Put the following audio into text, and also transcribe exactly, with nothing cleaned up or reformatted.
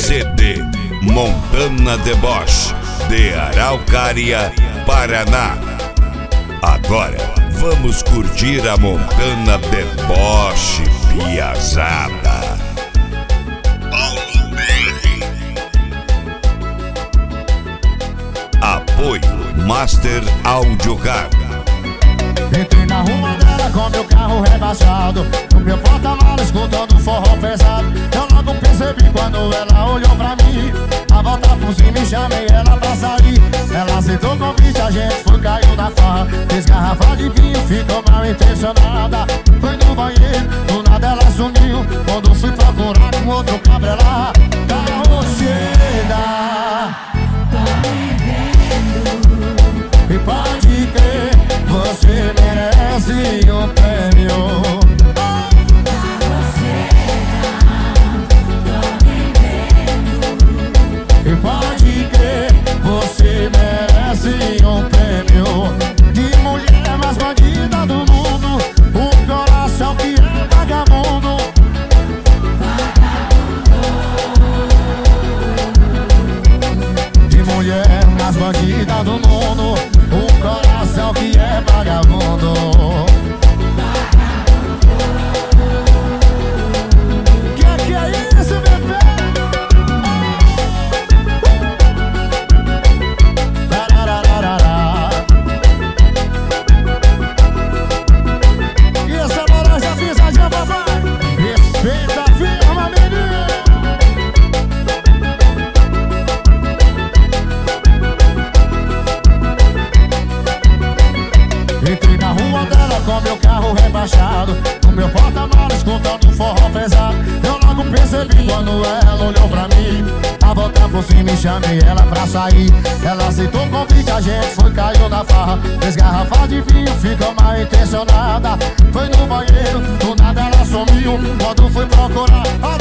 C D Montana Deboche, de Araucária, Paraná. Agora vamos curtir a Montana Deboche piazada. Paulo B R. Apoio Master Audiocar. Entrei na rua dela com meu carro rebaixado, no meu porta-malas escutando forró pesado. Eu logo percebi quando ela olhou pra mim. A volta por cima e chamei ela pra sair. Ela aceitou o convite, a gente foi, caiu na farra. Fez garrafa de vinho, ficou mal intencionada. Foi no banheiro, do nada ela sumiu. Quando fui procurar com outro cabra lá, carro cheira. Tô me vendo. E pode crer, você merece um prêmio. E pode crer, você merece um prêmio. De mulher mais bandida do mundo, o coração que é vagabundo. De mulher mais bandida do mundo, o coração que é vagabundo. Que que é isso, bebê? E essa laranja pisadinha, papai? Respeita a firma, menino. Entrei na rua dela com meu carro rebaixado, no meu porta-malas escutando forró pesado. Eu logo percebi quando ela olhou pra mim. A volta por cima e chamei ela pra sair. Ela aceitou o convite, a gente foi, caiu na farra. Fez garrafa de vinho, ficou mal intencionada. Foi no banheiro, do nada ela sumiu. Quando fui procurar,